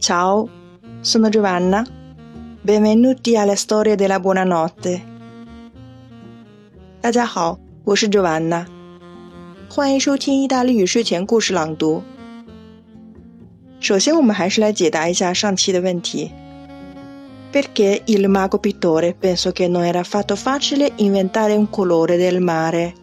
Ciao, sono Giovanna. Benvenuti alle storie della buonanotte. 大家好，我是 Giovanna。欢迎收听意大利语睡前故事朗读。首先，我们还是来解答一下上期的问题。Perché il mago pittore pensò che non era affatto facile inventare un colore del mare?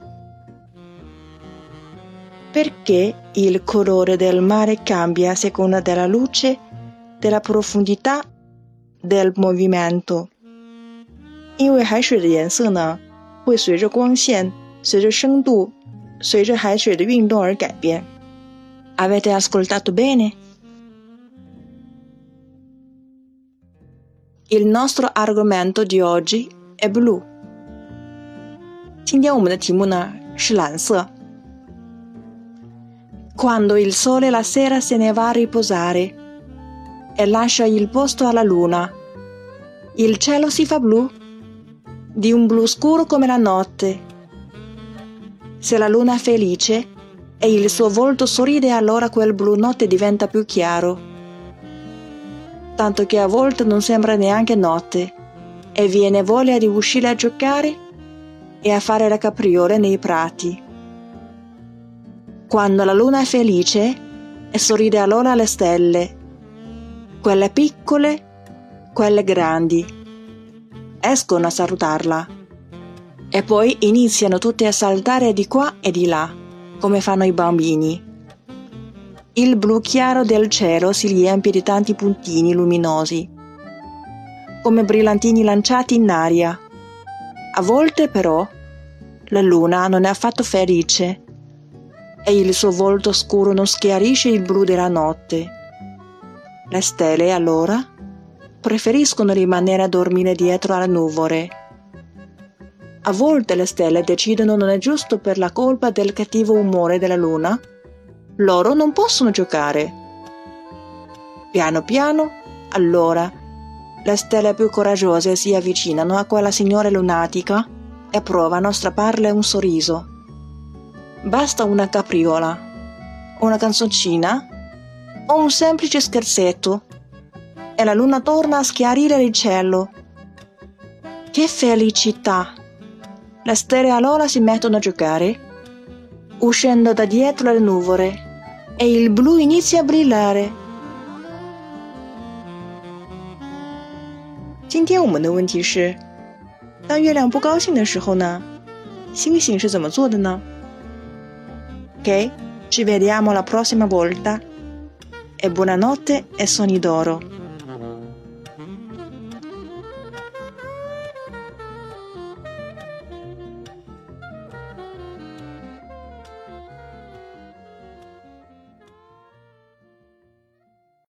Perché il colore del mare cambia a seconda della luce, della profondità, del movimento. 因为海水的颜色呢，会随着光线、随着深度、随着海水的运动而改变。Avete ascoltato bene? Il nostro argomento di oggi è blu. 今天我们的题目呢是蓝色。Quando il sole la sera se ne va a riposare e lascia il posto alla luna, il cielo si fa blu, di un blu scuro come la notte. Se la luna è felice e il suo volto sorride, allora quel blu notte diventa più chiaro, tanto che a volte non sembra neanche notte e viene voglia di uscire a giocare e a fare la capriola nei prati. Quando la luna è felice e sorride allora alle stelle, quelle piccole, quelle grandi, escono a salutarla e poi iniziano tutte a saltare di qua e di là, come fanno i bambini. Il blu chiaro del cielo si riempie di tanti puntini luminosi, come brillantini lanciati in aria. A volte però la luna non è affatto felice e il suo volto scuro non schiarisce il blu della notte. Le stelle allora preferiscono rimanere a dormire dietro alle nuvole. A volte le stelle decidono non è giusto per la colpa del cattivo umore della luna. Loro non possono giocare. Piano piano, allora, le stelle più coraggiose si avvicinano a quella signora lunatica e provano a strapparle un sorriso. Basta una capriola, una canzoncina o un semplice scherzetto e la luna torna a schiarire il cielo. Che felicità! Le stelle allora si mettono a giocare, uscendo da dietro le nuvole, e il blu inizia a brillare. 今天我们的问题是，当月亮不高兴的时候呢，星星是怎么做的呢？ Ok, ci vediamo la prossima volta e buonanotte e sogni d'oro.